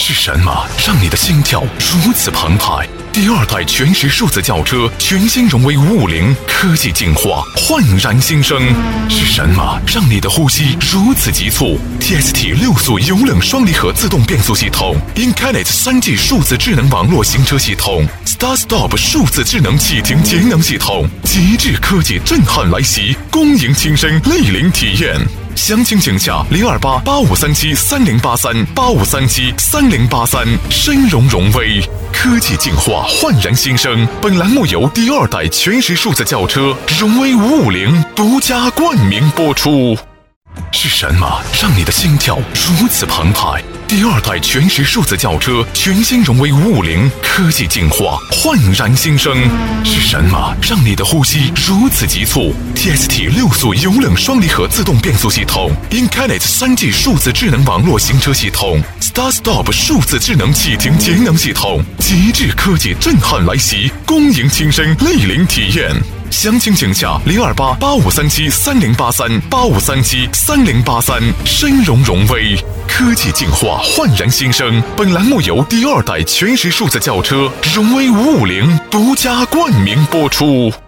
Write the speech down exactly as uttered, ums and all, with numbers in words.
是什么让你的心跳如此澎湃？第二代全时数字轿车全新荣威五五零，科技进化，焕然新生。是什么让你的呼吸如此急促 ？T S T 六速油冷双离合自动变速系统 ，Incarnate 三 G 数字智能网络行车系统 ，Start Stop 数字智能启停节能系统，极致科技震撼来袭，恭迎亲身莅临体验。详情请洽零二八八五三七三零八三八五三七三零八三。深融荣威，科技进化，焕然新生。本栏目由第二代全时数字轿车荣威五五零独家冠名播出。是什么让你的心跳如此澎湃？第二代全时数字轿车全新荣威五五零，科技进化，焕然新生。是什么让你的呼吸如此急促 ？T S T 六速油冷双离合自动变速系统 ，Incarnate 三 G 数字智能网络行车系统 ，Start Stop 数字智能启停节能系统，极致科技震撼来袭，恭迎亲身莅临体验。详情请洽零二八八五三七三零八三八五三七三零八三。深融荣威，科技进化，焕然新生。本栏目由第二代全时数字轿车荣威五五零独家冠名播出。